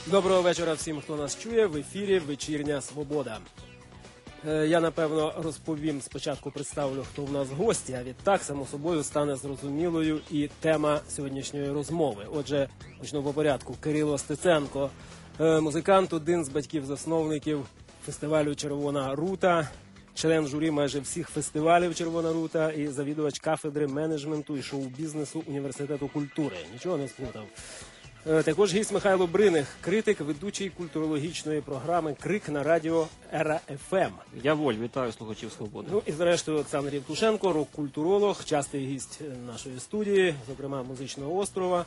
Доброго вечора всім, хто нас чує. В ефірі «Вечірня Свобода». Я, напевно, розповім, спочатку представлю, хто в нас гості, а відтак, само собою, стане зрозумілою і тема сьогоднішньої розмови. Отже, почну по порядку. Кирило Стеценко, музикант, один з батьків-засновників фестивалю «Червона рута», член журі майже всіх фестивалів «Червона рута» і завідувач кафедри менеджменту і шоу-бізнесу Університету культури. Нічого не сплутав. Також гість Михайло Бриних, критик, ведучий культурологічної програми «Крик» на радіо «Ера ФМ». Я Воль, вітаю слухачів «Свободи». Ну і зрештою Олександр Євтушенко, рок-культуролог, частий гість нашої студії, зокрема «Музичного острова».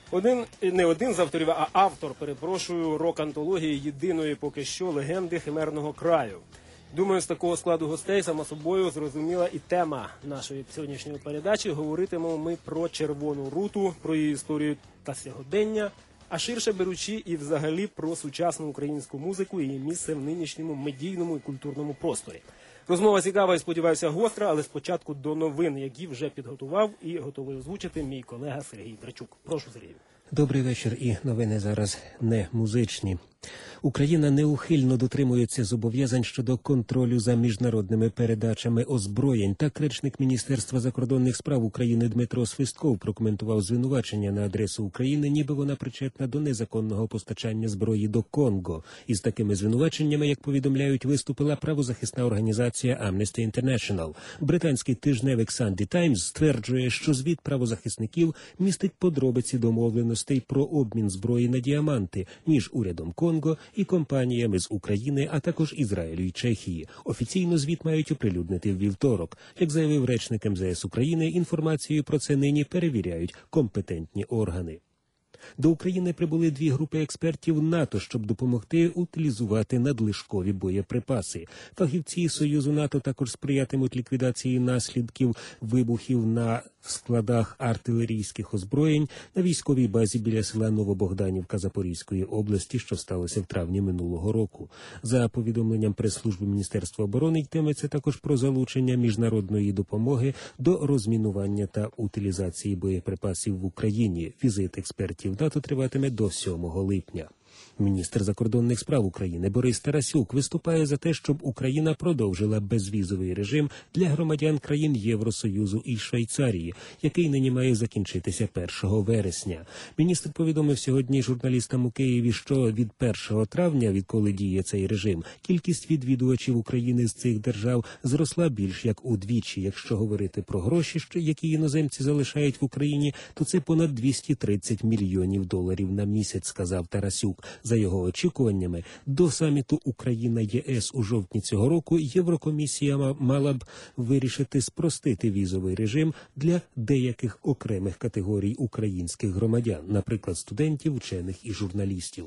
Не один з авторів, а автор, перепрошую, рок-антології єдиної поки що легенди Химерного краю. Думаю, з такого складу гостей, само собою, зрозуміла і тема нашої сьогоднішньої передачі. Говоритимемо ми про «Червону руту», про її історію та сьогодення, а ширше беручи і взагалі про сучасну українську музику і її місце в нинішньому медійному і культурному просторі. Розмова цікава і, сподіваюся, гостра, але спочатку до новин, які вже підготував і готовий озвучити мій колега Сергій Трачук. Прошу, Сергію. Добрий вечір, і новини зараз не музичні. Україна неухильно дотримується зобов'язань щодо контролю за міжнародними передачами озброєнь. Так речник Міністерства закордонних справ України Дмитро Свистков прокоментував звинувачення на адресу України, ніби вона причетна до незаконного постачання зброї до Конго. Із такими звинуваченнями, як повідомляють, виступила правозахисна організація Amnesty International. Британський тижневик Sunday Times стверджує, що звіт правозахисників містить подробиці домовленостей про обмін зброї на діаманти між урядом Конго і компаніями з України, а також Ізраїлю і Чехії. Офіційно звіт мають оприлюднити в вівторок. Як заявив речник МЗС України, інформацію про це нині перевіряють компетентні органи. До України прибули 2 групи експертів НАТО, щоб допомогти утилізувати надлишкові боєприпаси. Фахівці Союзу НАТО також сприятимуть ліквідації наслідків вибухів на складах артилерійських озброєнь на військовій базі біля села Новобогданівка Запорізької області, що сталося в травні минулого року. За повідомленням прес-служби Міністерства оборони, йтиметься також про залучення міжнародної допомоги до розмінування та утилізації боєприпасів в Україні. Візит експертів НАТО триватиме до 7 липня. Міністр закордонних справ України Борис Тарасюк виступає за те, щоб Україна продовжила безвізовий режим для громадян країн Євросоюзу і Швейцарії, який нині має закінчитися 1 вересня. Міністр повідомив сьогодні журналістам у Києві, що від 1 травня, відколи діє цей режим, кількість відвідувачів України з цих держав зросла більш як удвічі. Якщо говорити про гроші, які іноземці залишають в Україні, то це понад 230 мільйонів доларів на місяць, сказав Тарасюк. За його очікуваннями, до саміту Україна-ЄС у жовтні цього року Єврокомісія мала б вирішити спростити візовий режим для деяких окремих категорій українських громадян, наприклад, студентів, вчених і журналістів.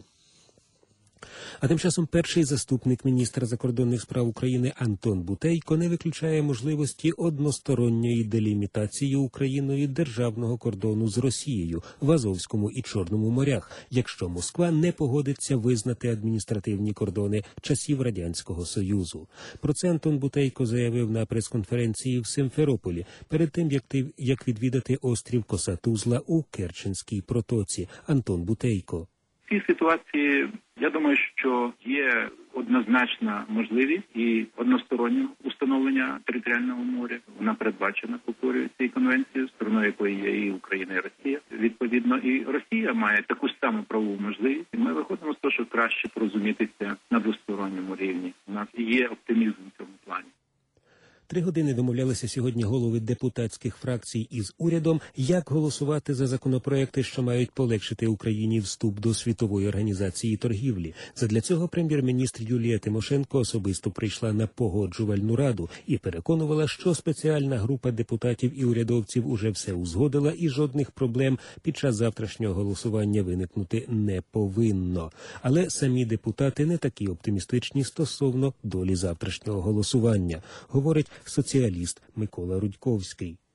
А тим часом перший заступник міністра закордонних справ України Антон Бутейко не виключає можливості односторонньої делімітації Україною державного кордону з Росією в Азовському і Чорному морях, якщо Москва не погодиться визнати адміністративні кордони часів Радянського Союзу. Про це Антон Бутейко заявив на прес-конференції в Симферополі перед тим, як відвідати острів Коса-Тузла у Керченській протоці. Антон Бутейко. В цій ситуації, я думаю, що є однозначна можливість і одностороннього установлення територіального моря. Вона передбачена культурою цієї конвенції, стороною якої є і Україна, і Росія. Відповідно, і Росія має таку ж саму правову можливість. Ми виходимо з того, що краще порозумітися на двосторонньому рівні. У нас є оптимізм в цьому плані. 3 години домовлялися сьогодні голови депутатських фракцій із урядом, як голосувати за законопроекти, що мають полегшити Україні вступ до Світової організації торгівлі. Задля цього прем'єр-міністр Юлія Тимошенко особисто прийшла на погоджувальну раду і переконувала, що спеціальна група депутатів і урядовців уже все узгодила і жодних проблем під час завтрашнього голосування виникнути не повинно. Але самі депутати не такі оптимістичні стосовно долі завтрашнього голосування, говорить соціаліст Микола Рудьковський.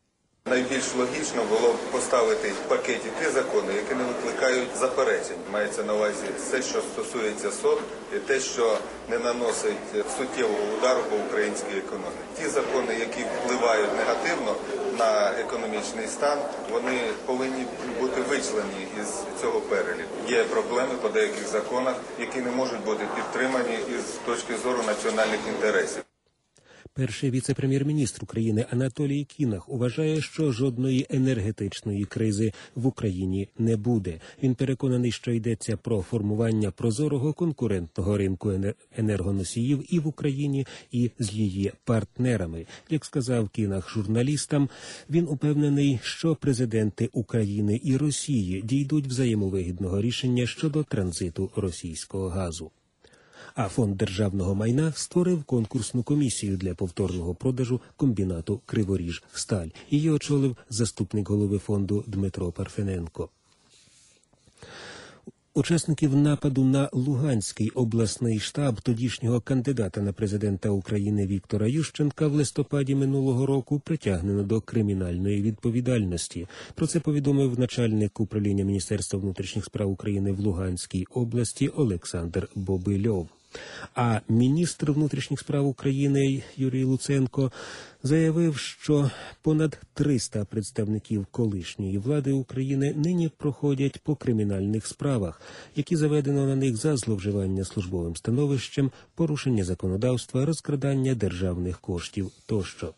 Найбільш логічно було б поставити в пакеті ті закони, які не викликають заперечень. Мається на увазі все, що стосується СОТ, і те, що не наносить суттєвого удару по українській економіці. Ті закони, які впливають негативно на економічний стан, вони повинні бути вичлені із цього переліку. Є проблеми по деяких законах, які не можуть бути підтримані із точки зору національних інтересів. Перший віце-прем'єр-міністр України Анатолій Кінах вважає, що жодної енергетичної кризи в Україні не буде. Він переконаний, що йдеться про формування прозорого конкурентного ринку енергоносіїв і в Україні, і з її партнерами. Як сказав Кінах журналістам, він упевнений, що президенти України і Росії дійдуть взаємовигідного рішення щодо транзиту російського газу. А Фонд державного майна створив конкурсну комісію для повторного продажу комбінату «Криворіжсталь». Її очолив заступник голови фонду Дмитро Парфененко. Учасників нападу на Луганський обласний штаб тодішнього кандидата на президента України Віктора Ющенка в листопаді минулого року притягнено до кримінальної відповідальності. Про це повідомив начальник управління Міністерства внутрішніх справ України в Луганській області Олександр Бобильов. А міністр внутрішніх справ України Юрій Луценко заявив, що понад 300 представників колишньої влади України нині проходять по кримінальних справах, які заведено на них за зловживання службовим становищем, порушення законодавства, розкрадання державних коштів тощо.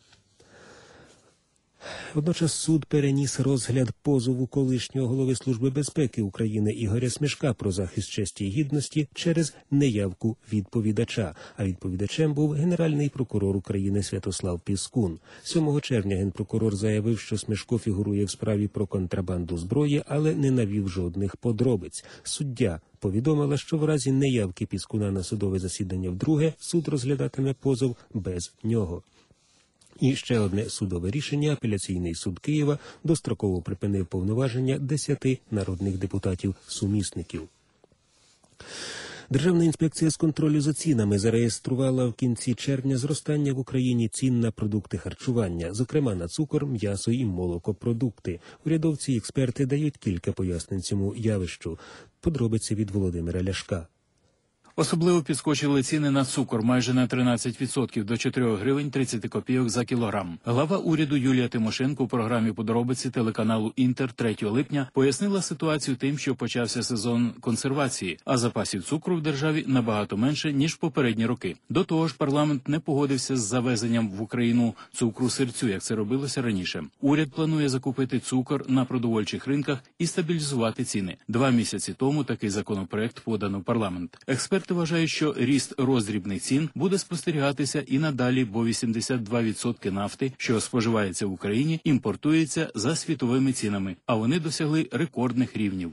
Водночас суд переніс розгляд позову колишнього голови Служби безпеки України Ігоря Смішка про захист честі і гідності через неявку відповідача. А відповідачем був Генеральний прокурор України Святослав Піскун. 7 червня генпрокурор заявив, що Смішко фігурує в справі про контрабанду зброї, але не навів жодних подробиць. Суддя повідомила, що в разі неявки Піскуна на судове засідання вдруге суд розглядатиме позов без нього. І ще одне судове рішення. Апеляційний суд Києва достроково припинив повноваження 10 народних депутатів-сумісників. Державна інспекція з контролю за цінами зареєструвала в кінці червня зростання в Україні цін на продукти харчування, зокрема на цукор, м'ясо і молокопродукти. Урядовці і експерти дають кілька пояснень цьому явищу. Подробиці від Володимира Ляшка. Особливо підскочили ціни на цукор майже на 13% до 4 гривень 30 копійок за кілограм. Глава уряду Юлія Тимошенко у програмі «Подробиці» телеканалу «Інтер» 3 липня пояснила ситуацію тим, що почався сезон консервації, а запасів цукру в державі набагато менше, ніж в попередні роки. До того ж, парламент не погодився з завезенням в Україну цукру-сирцю, як це робилося раніше. Уряд планує закупити цукор на продовольчих ринках і стабілізувати ціни. 2 місяці тому такий законопроект подано в парламент. Експерти вважають, що ріст роздрібних цін буде спостерігатися і надалі, бо 82% нафти, що споживається в Україні, імпортується за світовими цінами, а вони досягли рекордних рівнів.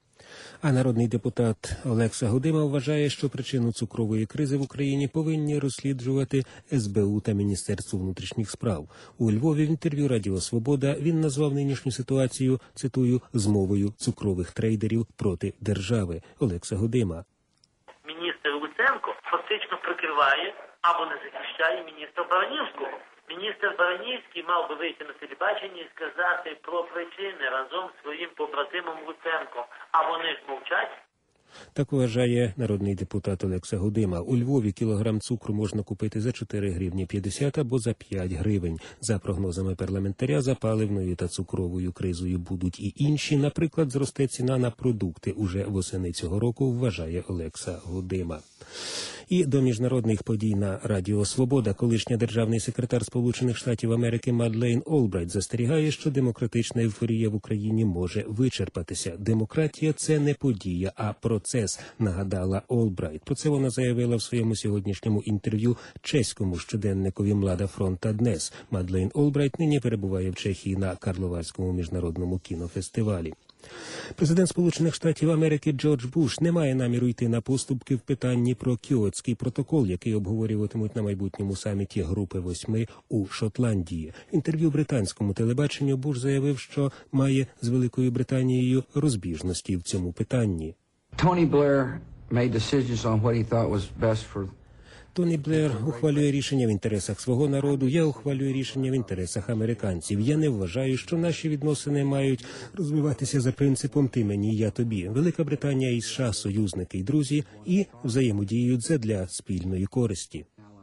А народний депутат Олекса Гудима вважає, що причину цукрової кризи в Україні повинні розслідувати СБУ та Міністерство внутрішніх справ. У Львові в інтерв'ю Радіо Свобода він назвав нинішню ситуацію, цитую, «змовою цукрових трейдерів проти держави». Олекса Гудима. Міністр Луценко фактично прикриває або не захищає міністра Баранівського. Міністр Баранівський мав би вийти на телебачення і сказати про причини разом з своїм побратимом Луценко. А вони ж мовчать. Так вважає народний депутат Олекса Гудима. У Львові кілограм цукру можна купити за 4 гривні 50 або за 5 гривень. За прогнозами парламентаря, за паливною та цукровою кризою будуть і інші. Наприклад, зросте ціна на продукти уже восени цього року, вважає Олекса Гудима. І до міжнародних подій на Радіо Свобода колишня державний секретар Сполучених Штатів Америки Мадлейн Олбрайт застерігає, що демократична ейфорія в Україні може вичерпатися. Демократія – це не подія, а процес, нагадала Олбрайт. Про це вона заявила в своєму сьогоднішньому інтерв'ю чеському щоденникові «Млада фронта Днес». Мадлейн Олбрайт нині перебуває в Чехії на Карловарському міжнародному кінофестивалі. Президент Сполучених Штатів Америки Джордж Буш не має наміру йти на поступки в питанні про Кіотський протокол, який обговорюватимуть на майбутньому саміті Групи 8 у Шотландії. В інтерв'ю британському телебаченню Буш заявив, що має з Великою Британією розбіжності в цьому питанні. Тоні Блер ухвалює рішення в інтересах свого народу, я ухвалюю рішення в інтересах американців. Я не вважаю, що наші відносини мають розвиватися за принципом «ти мені, я тобі». Велика Британія і США – союзники і друзі, і взаємодіють задля спільної користі.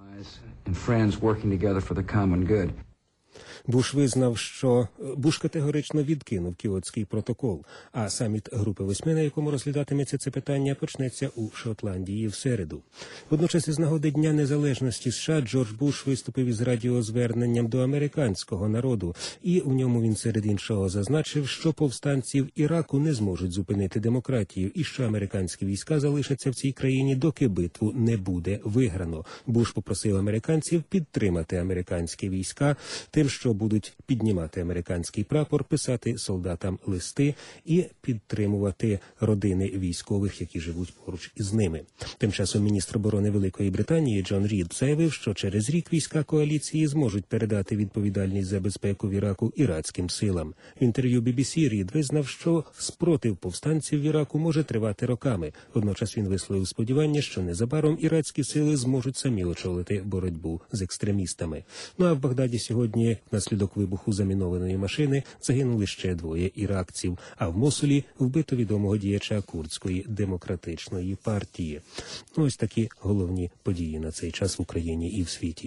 Буш категорично відкинув Кіотський протокол, а саміт Групи 8, на якому розглядатиметься це питання, почнеться у Шотландії в середу. Водночас із нагоди Дня Незалежності США Джордж Буш виступив із радіозверненням до американського народу, і у ньому він серед іншого зазначив, що повстанців Іраку не зможуть зупинити демократію і що американські війська залишаться в цій країні, доки битву не буде виграно. Буш попросив американців підтримати американські війська тим, що будуть піднімати американський прапор, писати солдатам листи і підтримувати родини військових, які живуть поруч із ними. Тим часом міністр оборони Великої Британії Джон Рід заявив, що через рік війська коаліції зможуть передати відповідальність за безпеку в Іраку іракським силам. В інтерв'ю BBC Рід визнав, що спротив повстанців в Іраку може тривати роками. Водночас він висловив сподівання, що незабаром іракські сили зможуть самі очолити боротьбу з екстремістами. Ну а в Багдаді сьогодні внаслідок вибуху замінованої машини загинули ще 2 іракців, а в Мосулі вбито відомого діяча Курдської демократичної партії. Ось такі головні події на цей час в Україні і в світі.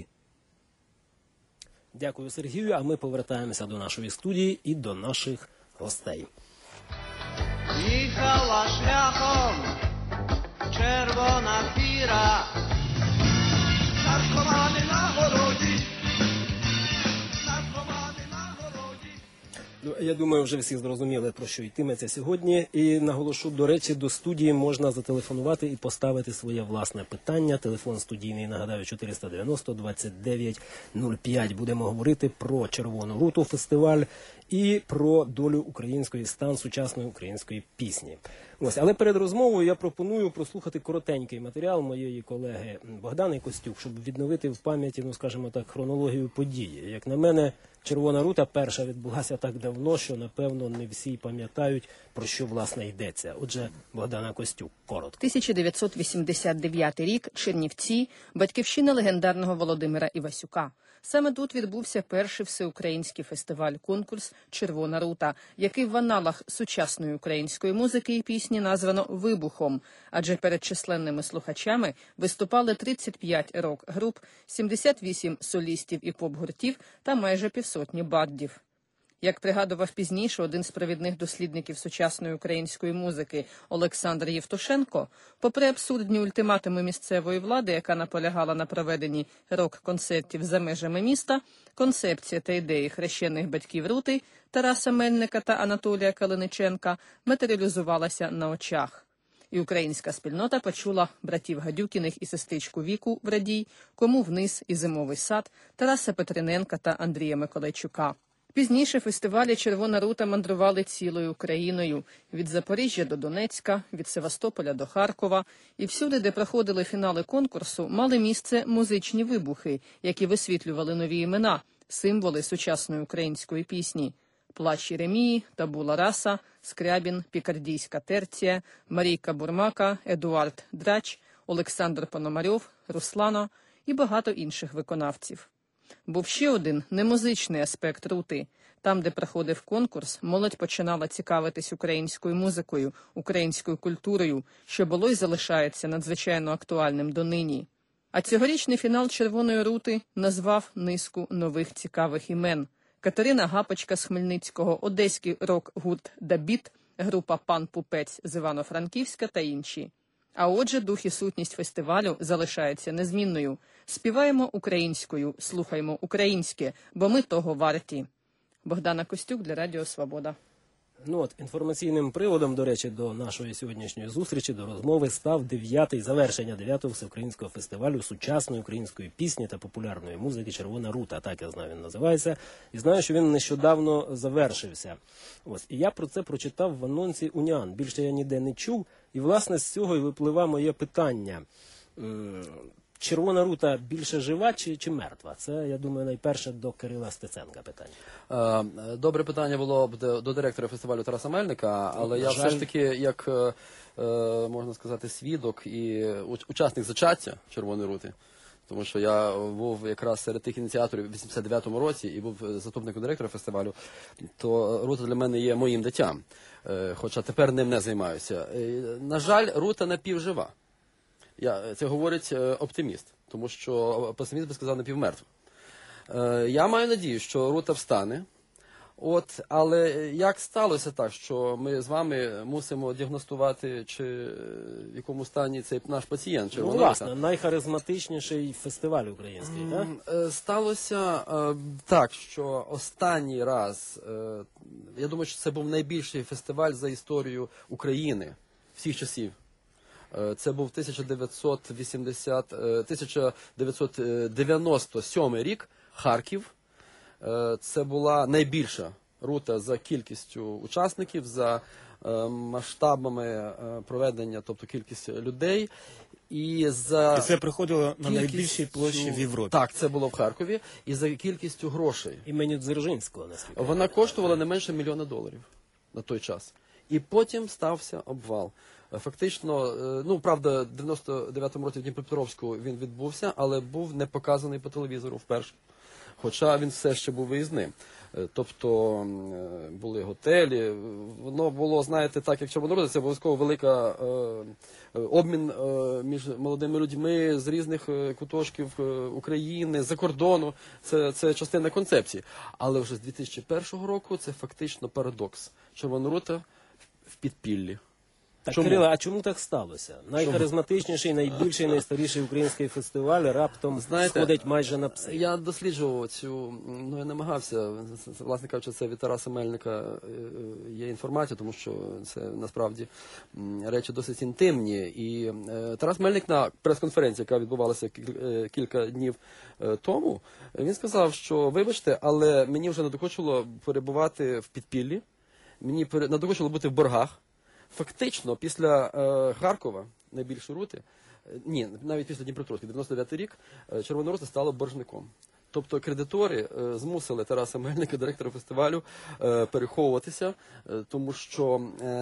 Дякую, Сергію, а ми повертаємося до нашої студії і до наших гостей. Їхала шляхом червона фіра, наркомани на городі. Я думаю, вже всі зрозуміли, про що йтиметься сьогодні. І наголошу, до речі, до студії можна зателефонувати і поставити своє власне питання. Телефон студійний, нагадаю, 490-29-05. Будемо говорити про «Червону руту» фестиваль і про долю української сучасної української пісні. Ось, але перед розмовою я пропоную прослухати коротенький матеріал моєї колеги Богдани Костюк, щоб відновити в пам'яті, скажімо так, хронологію події. Як на мене, «Червона рута» перша відбулася так давно, що, напевно, не всі пам'ятають, про що, власне, йдеться. Отже, Богдана Костюк, коротко. 1989 рік, Чернівці, батьківщина легендарного Володимира Івасюка. Саме тут відбувся перший всеукраїнський фестиваль-конкурс «Червона рута», який в аналах сучасної української музики і пісні названо «Вибухом», адже перед численними слухачами виступали 35 рок-груп, 78 солістів і поп-гуртів та майже півсотні бандів. Як пригадував пізніше один з провідних дослідників сучасної української музики Олександр Євтушенко, попри абсурдні ультиматуми місцевої влади, яка наполягала на проведенні рок-концертів за межами міста, концепція та ідеї хрещених батьків Рути Тараса Мельника та Анатолія Калиниченка матеріалізувалася на очах. І українська спільнота почула братів Гадюкіних і сестричку Віку в Радій, Кому вниз і Зимовий сад, Тараса Петриненка та Андрія Миколайчука. Пізніше фестивалі «Червона рута» мандрували цілою Україною – від Запоріжжя до Донецька, від Севастополя до Харкова. І всюди, де проходили фінали конкурсу, мали місце музичні вибухи, які висвітлювали нові імена, символи сучасної української пісні. Плач Єремії, Табула раса, Скрябін, Пікардійська терція, Марійка Бурмака, Едуард Драч, Олександр Пономарьов, Руслано і багато інших виконавців. Був ще один немузичний аспект рути. Там, де проходив конкурс, молодь починала цікавитись українською музикою, українською культурою, що було і залишається надзвичайно актуальним донині. А цьогорічний фінал «Червоної рути» назвав низку нових цікавих імен. Катерина Гапочка з Хмельницького, одеський рок-гурт «Дабіт», група «Пан Пупець» з Івано-Франківська та інші. А отже, дух і сутність фестивалю залишається незмінною. Співаємо українською, слухаємо українське, бо ми того варті. Богдана Костюк для Радіо Свобода. Інформаційним приводом, до речі, до нашої сьогоднішньої зустрічі, до розмови, став завершення 9-го всеукраїнського фестивалю сучасної української пісні та популярної музики «Червона рута», так я знаю, він називається. І знаю, що він нещодавно завершився. І я про це прочитав в анонсі «Уніан». Більше я ніде не чув. І, власне, з цього і випливає моє питання. «Червона рута» більше жива чи мертва? Це, я думаю, найперше до Кирила Стеценка питання. Добре питання було б до директора фестивалю Тараса Мельника, але я все ж таки, як, можна сказати, свідок і учасник зачаття «Червоної рути», Тому що я був якраз серед тих ініціаторів у 89-му році і був заступником директора фестивалю, то Рута для мене є моїм дитям, хоча тепер ним не займаюся. На жаль, Рута напівжива. Це говорить оптиміст, тому що песиміст би сказав напівмертва. Я маю надію, що Рута встане. Але як сталося так, що ми з вами мусимо діагностувати, чи в якому стані цей наш пацієнт? Ну, власне, найхаризматичніший фестиваль український, так? Сталося так, що останній раз, я думаю, що це був найбільший фестиваль за історію України всіх часів. Це був 1997 рік, Харків. Це була найбільша Рута за кількістю учасників, за масштабами проведення, тобто кількість людей. І це приходило на найбільшій площі в Європі. Так, це було в Харкові. І за кількістю грошей. Імені Дзержинського, наскільки. Вона коштувала не менше $1 мільйона на той час. І потім стався обвал. Фактично, правда, в 99-му році в Дніпропетровську він відбувся, але був не показаний по телевізору вперше. Хоча він все ще був виїзним. Тобто були готелі, воно було, знаєте, так, як Червона Рута, це обов'язково велика обмін між молодими людьми з різних куточків України, за кордону. Це частина концепції. Але вже з 2001 року це фактично парадокс. Червона Рута в підпіллі. Так, Кириле, а чому так сталося? Найхаризматичніший, найбільший, найстаріший український фестиваль раптом сходить майже на пси. Я досліджував я намагався, власне кажучи, це від Тараса Мельника є інформація, тому що це насправді речі досить інтимні. І Тарас Мельник на прес-конференції, яка відбувалася кілька днів тому, він сказав, що, вибачте, але мені вже надокучило перебувати в підпіллі, мені надокучило бути в боргах. Фактично, після Харкова, найбільшої Рути, навіть після Дніпропетровська, 99-й рік, Червона Рута стала боржником. Тобто кредитори змусили Тараса Мельника, директора фестивалю, переховуватися, тому що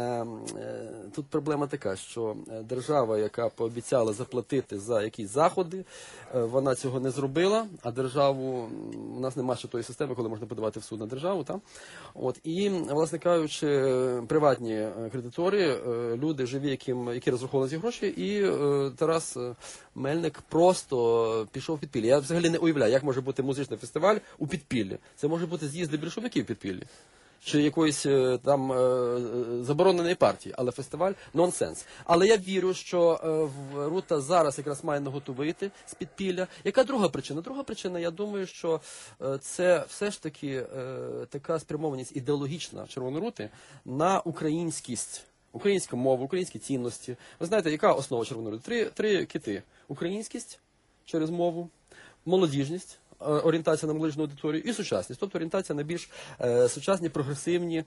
тут проблема така, що держава, яка пообіцяла заплатити за якісь заходи, вона цього не зробила, а державу, у нас немає ще тої системи, коли можна подавати в суд на державу. Та? І, власне кажучи, приватні кредитори, люди живі, які розраховували ці гроші, і Тарас Мельник просто пішов в підпілля. Я взагалі не уявляю, як може бути музичний фестиваль у підпіллі. Це може бути з'їзди більшовиків в підпіллі. Чи якоїсь там забороненої партії, але фестиваль – нонсенс. Але я вірю, що Рута зараз якраз має наготу вийти з підпілля. Яка друга причина? Друга причина, я думаю, що це все ж таки така спрямованість ідеологічна Червоної Рути на українськість. Українська мова, українські цінності. Ви знаєте, яка основа Червоної Рути? Три кити. Українськість через мову, молодіжність, орієнтація на молодіжну аудиторію і сучасність. Тобто орієнтація на більш сучасні, прогресивні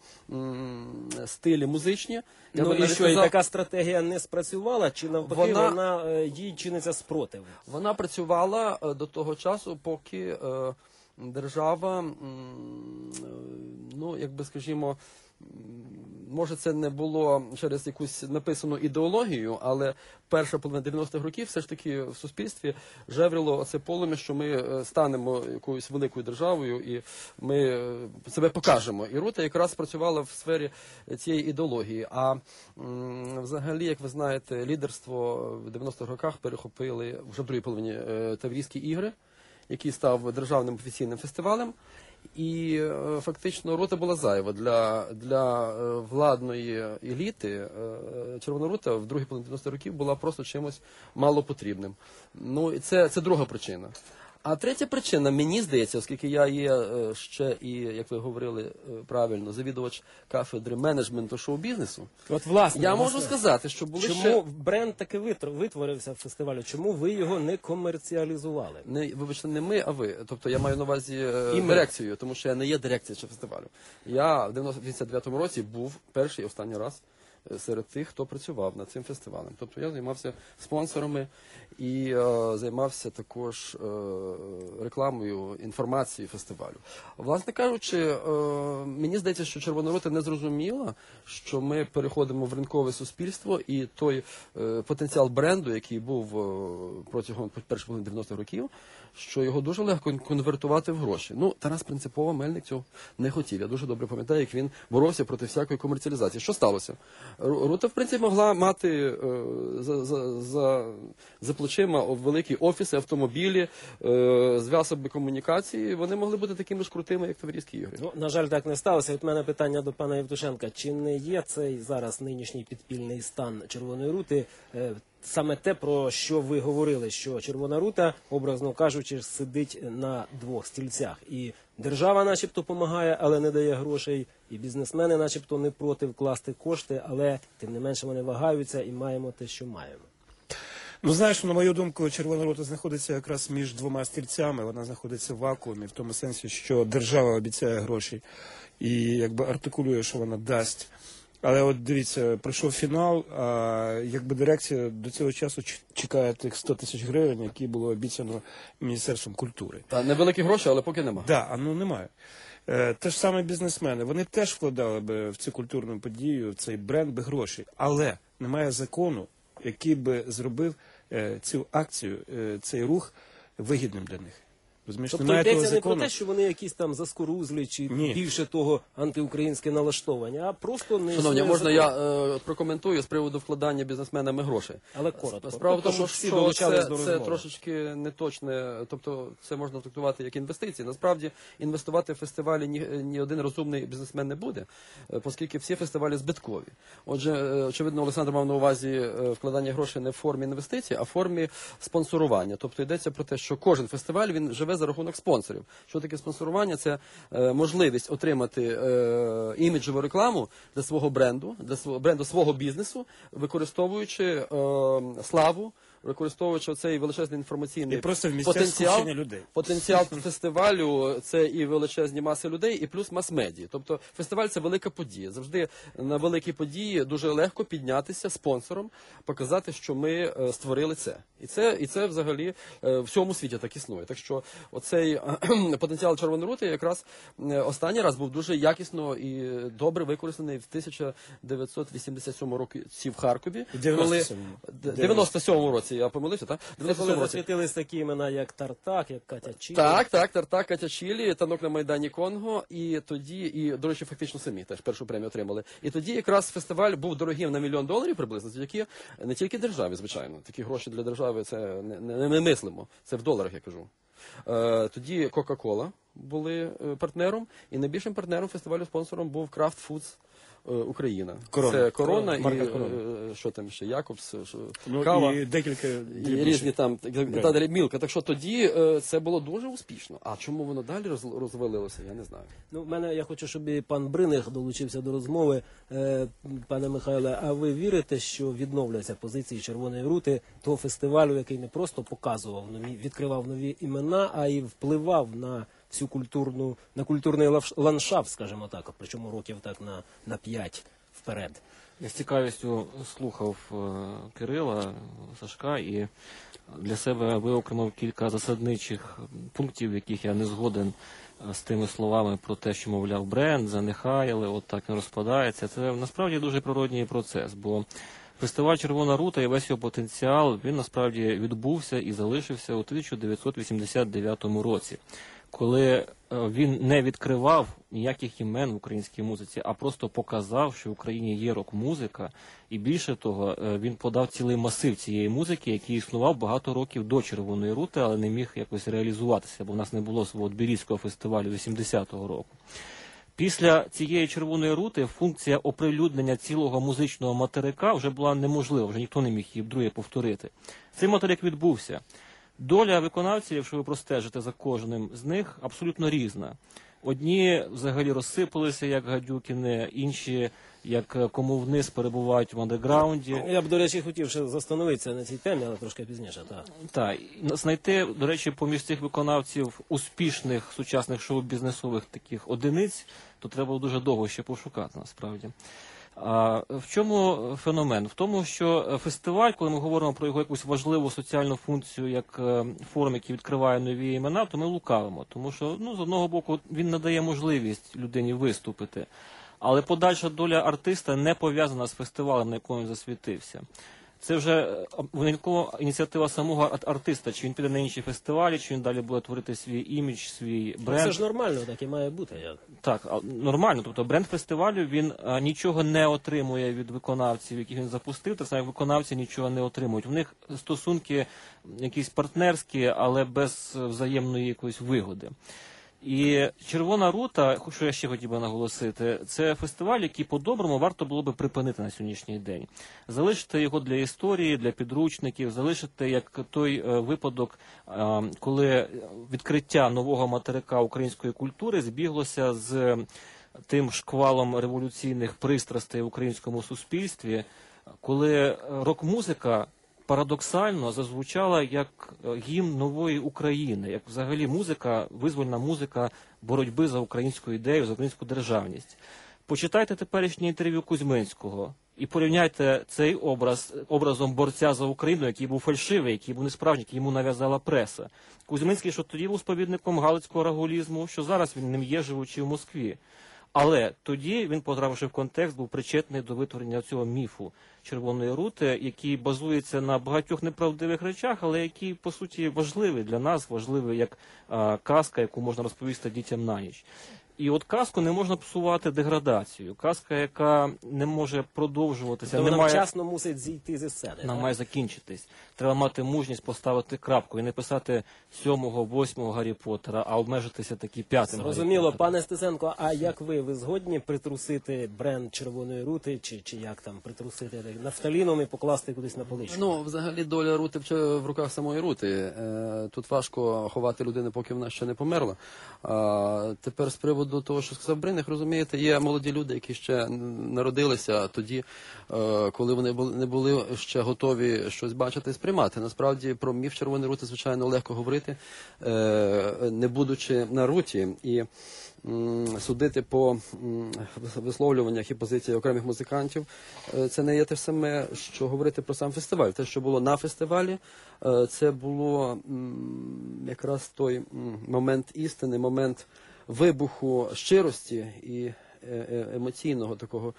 стилі музичні. І що, і така стратегія не спрацювала? Чи навпаки їй чиниться спротив? Вона працювала до того часу, поки держава, скажімо, може, це не було через якусь написану ідеологію, але перша половина 90-х років все ж таки в суспільстві жевріло оце полум'я, що ми станемо якоюсь великою державою і ми себе покажемо. І Рута якраз працювала в сфері цієї ідеології. А взагалі, як ви знаєте, лідерство в 90-х роках перехопили вже в другій половині Таврійські ігри, який став державним офіційним фестивалем. І фактично Рута була зайва для владної еліти. Червона Рута в другій половині 90-х років була просто чимось малопотрібним. І це друга причина. А третя причина, мені здається, оскільки я є ще і, як ви говорили правильно, завідувач кафедри менеджменту шоу-бізнесу, я можу сказати, що були Чому бренд таки витворився в фестивалі? Чому ви його не комерціалізували? Вибачте, не ми, а ви. Тобто я маю на увазі дирекцію, тому що я не є дирекцією фестивалю. Я в 1989 році був перший і останній раз серед тих, хто працював над цим фестивалем. Тобто я займався спонсорами і займався також рекламою, інформацією фестивалю. Власне кажучи, мені здається, що Червона Рута не зрозуміла, що ми переходимо в ринкове суспільство, і той потенціал бренду, який був протягом перших половини 90-х років, що його дуже легко конвертувати в гроші. Ну, Тарас принципово Мельник цього не хотів. Я дуже добре пам'ятаю, як він боровся проти всякої комерціалізації. Що сталося? Рута, в принципі, могла мати за плечима великі офіси, автомобілі, засоби комунікації. Вони могли бути такими ж крутими, як Таврійські ігри. Ну, на жаль, так не сталося. От мене питання до пана Євтушенка. Чи не є цей зараз нинішній підпільний стан Червоної Рути саме те, про що ви говорили, що Червона Рута, образно кажучи, сидить на двох стільцях. І держава начебто допомагає, але не дає грошей, і бізнесмени начебто не проти вкласти кошти, але тим не менше вони вагаються і маємо те, що маємо. Ну, знаєш, на мою думку, Червона Рута знаходиться якраз між двома стільцями, вона знаходиться в вакуумі, в тому сенсі, що держава обіцяє гроші і якби артикулює, що вона дасть. Але от дивіться, пройшов фінал, а якби дирекція до цього часу чекає тих 100 тисяч гривень, які було обіцяно Міністерством культури. Та невеликі гроші, але поки немає. Так, немає. Те ж саме бізнесмени, вони теж вкладали би в цю культурну подію, в цей бренд би гроші. Але немає закону, який би зробив цю акцію, цей рух вигідним для них. Розумієш, Тобто немає того йдеться не закону. про те, що вони якісь там заскорузлі чи Ні. більше того антиукраїнське налаштовані, а просто не Шановні, існує можна закону. я прокоментую з приводу вкладання бізнесменами грошей? Але коротко. Справа в тому, щоб всі що долучались до це розмови. трошечки неточне, тобто це можна трактувати як інвестиції. Насправді інвестувати в фестивалі ні один розумний бізнесмен не буде, оскільки всі фестивалі збиткові. Отже, очевидно, Олександр мав на увазі вкладання грошей не в формі інвестицій, а в формі спонсорування. Тобто йдеться про те, що кожен фестиваль він живе за рахунок спонсорів. Що таке спонсорування? Це можливість отримати іміджову рекламу для свого бренду, бренду свого бізнесу, використовуючи славу, використовуючи цей величезний інформаційний І просто в місцях скупчення людей. Потенціал фестивалю – це і величезні маси людей, і плюс мас-медії. Тобто фестиваль – це велика подія. Завжди на великій події дуже легко піднятися спонсором, показати, що ми створили це. І це взагалі в всьому світі так існує. Так що оцей потенціал Червоної Рути якраз останній раз був дуже якісно і добре використаний в 1987 році в Харкові. В 97-му році, я помилився, так? Це коли засвітились такі імена, як Тартак, як Катя Чілі. Так, Тартак, Катя Чілі, танок на Майдані Конго, і тоді, до речі, фактично самі теж першу премію отримали. І тоді якраз фестиваль був дорогим на $1 мільйон приблизно, завдяки не тільки державі, звичайно. Такі гроші для держави це не мислимо, це в доларах, я кажу. Тоді Кока-Кола були партнером, і найбільшим партнером фестивалю спонсором був Kraft Foods Україна. Корона. Це Корона Марка і Корона. що там ще, Якобс, І Кава. декілька І дрібніших. різні там та далі Мілка. Так що тоді це було дуже успішно. А чому воно далі розвалилося, я не знаю. Ну, я хочу, щоб і пан Бриних долучився до розмови. Пане Михайле, а ви вірите, що відновляться позиції Червоної Рути, того фестивалю, який не просто показував відкривав нові імена, а й впливав на всю культурний ландшафт, скажімо так, причому років так на 5 вперед. Я з цікавістю слухав Кирила, Сашка, і для себе виокремив кілька засадничих пунктів, в яких я не згоден з тими словами про те, що, мовляв, бренд занехаяли, от так не розпадається. Це насправді дуже природній процес, бо фестиваль «Червона Рута» і весь його потенціал, він насправді відбувся і залишився у 1989 році, коли він не відкривав ніяких імен в українській музиці, а просто показав, що в Україні є рок-музика, і більше того, він подав цілий масив цієї музики, який існував багато років до «Червоної Рути», але не міг якось реалізуватися, бо в нас не було свого Тбіліського фестивалю 80-го року. Після цієї «Червоної Рути» функція оприлюднення цілого музичного материка вже була неможлива, вже ніхто не міг її вдруге повторити. Цей материк відбувся. Доля виконавців, якщо ви простежите за кожним з них, абсолютно різна. Одні взагалі розсипалися, як гадюкини, інші, як кому вниз, перебувають в андеграунді. Я б, до речі, хотів ще застановитися на цій темі, але трошки пізніше. Так. Знайти, до речі, поміж цих виконавців успішних сучасних шоу-бізнесових таких одиниць, то треба дуже довго ще пошукати, насправді. В чому феномен? В тому, що фестиваль, коли ми говоримо про його якусь важливу соціальну функцію, як форум, який відкриває нові імена, то ми лукавимо. Тому що, з одного боку, він надає можливість людині виступити. Але подальша доля артиста не пов'язана з фестивалем, на якому він засвітився. Це вже виникова ініціатива самого артиста, чи він піде на інші фестивалі, чи він далі буде творити свій імідж, свій бренд. Це ж нормально, так і має бути. Так, нормально. Тобто бренд фестивалю, він нічого не отримує від виконавців, яких він запустив, так само як виконавці нічого не отримують. У них стосунки якісь партнерські, але без взаємної якоїсь вигоди. І «Червона рута», що я ще хотів би наголосити, це фестиваль, який по-доброму варто було би припинити на сьогоднішній день. Залишити його для історії, для підручників, залишити як той випадок, коли відкриття нового материка української культури збіглося з тим шквалом революційних пристрастей в українському суспільстві, коли рок-музика парадоксально зазвучала як гімн нової України, як взагалі музика, визвольна музика боротьби за українську ідею, за українську державність. Почитайте теперішнє інтерв'ю Кузьминського і порівняйте цей образ образом борця за Україну, який був фальшивий, який був несправжній, який йому нав'язала преса. Кузьминський, що тоді був сповідником галицького рагулізму, що зараз він ним є, живучи в Москві. Але тоді він, потрапивши в контекст, був причетний до витворення цього міфу «Червоної рути», який базується на багатьох неправдивих речах, але який, по суті, важливий для нас, важливий як казка, яку можна розповісти дітям на ніч. І от казку не можна псувати деградацією. Казка, яка не може продовжуватися. Вона вчасно мусить зійти зі сцени. Вона має закінчитись. Треба мати мужність поставити крапку і не писати 7-го, 8-го Гаррі Поттера, а обмежитися таки 5-м. Зрозуміло. Пане Стеценко, а як ви згодні притрусити бренд «Червоної рути», чи як там, притрусити нафталіном і покласти кудись на поличку? Взагалі доля рути в руках самої рути. Тут важко ховати людину, поки вона ще не померла. Тепер з приводу того, що сказав Бриних, розумієте, є молоді люди, які ще народилися тоді, коли вони не були ще готові щось бачити і сприймати. Насправді, про міф «Червоної рути», звичайно, легко говорити, не будучи на руті. І судити по висловлюваннях і позиціях окремих музикантів, це не є те саме, що говорити про сам фестиваль. Те, що було на фестивалі, це було якраз той момент істини, момент вибуху щирості і емоційного такого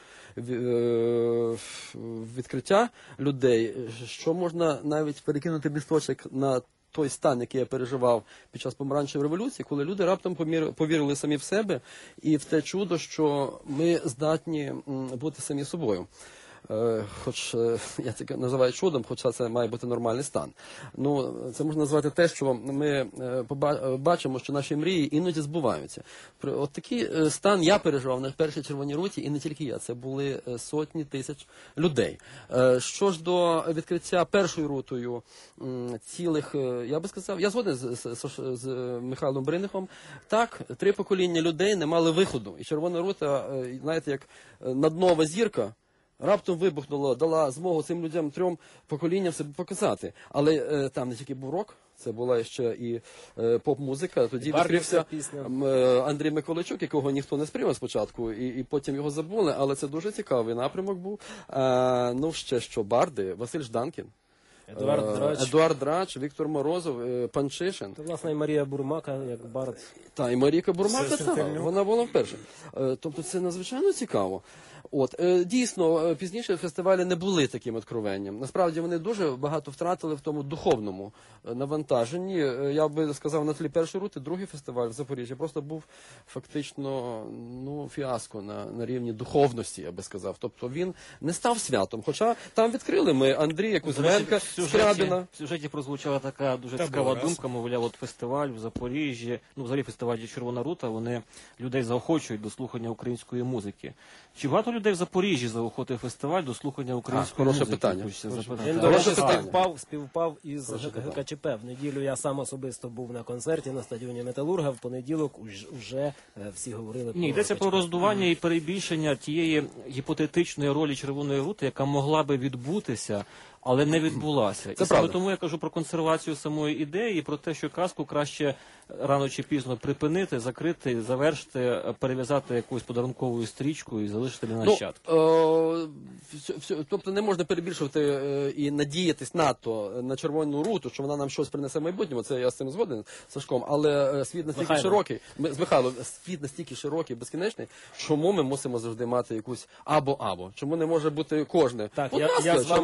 відкриття людей, що можна навіть перекинути місточок на той стан, який я переживав під час помаранчевої революції, коли люди раптом повірили самі в себе і в те чудо, що ми здатні бути самі собою. Хоч я це називаю чудом, хоча це має бути нормальний стан. Це можна назвати те, що ми бачимо, що наші мрії іноді збуваються. От такий стан я переживав на першій «Червоній руті», і не тільки я, це були сотні тисяч людей. Що ж до відкриття першою рутою цілих, я би сказав, я згоден з Михайлом Бринихом, так, 3 покоління людей не мали виходу. І «Червона рута», знаєте, як наднова зірка, раптом вибухнула, дала змогу цим людям 3 поколінням себе показати. Але там не тільки був рок, це була ще і поп-музика. Тоді відкрився Андрій Миколайчук, якого ніхто не сприймав спочатку, і потім його забули, але це дуже цікавий напрямок був. Ще що, барди, Василь Жданкін. Едуард Драч, Віктор Морозов, Панчишин. Це, власне, і Марія Бурмака, як бард. І Марійка Бурмака, вона була вперше. Тобто це надзвичайно цікаво. Дійсно, пізніше фестивалі не були таким откровенням. Насправді вони дуже багато втратили в тому духовному навантаженні. Я би сказав, на тлі першої рути, другий фестиваль в Запоріжжі просто був фактично фіаско на рівні духовності, я би сказав. Тобто він не став святом. Хоча там відкрили ми Андрія Кузьменка, Скрябіна. В сюжеті прозвучала така дуже цікава думка, мовляв, от фестиваль в Запоріжжі, взагалі фестиваль «Червона рута», вони людей заохочують до слухання української музики. Чи багато людей в Запоріжжі заохотив фестиваль до слухання української музики? Хороше питання. Він, до речі, співпав із ГКЧП. В неділю я сам особисто був на концерті на стадіоні «Металурга», в понеділок вже всі говорили про... Ні, йдеться про роздування і перебільшення тієї гіпотетичної ролі «Червоної рути», яка могла би відбутися, але не відбулася. Це І саме правда. тому я кажу про консервацію самої ідеї і про те, що казку краще рано чи пізно припинити, закрити, завершити, перев'язати якоюсь подарунковою стрічкою і залишити для нащадків. Тобто не можна перебільшувати і надіятись надто на червону руту, що вона нам щось принесе в майбутньому. Це я з цим згоден з Сашком. Але світ настільки широкий, світ настільки широкий, безкінечний, чому ми мусимо завжди мати якусь або-або? Чому не може бути кожне? Так, Будь я ласка, з вами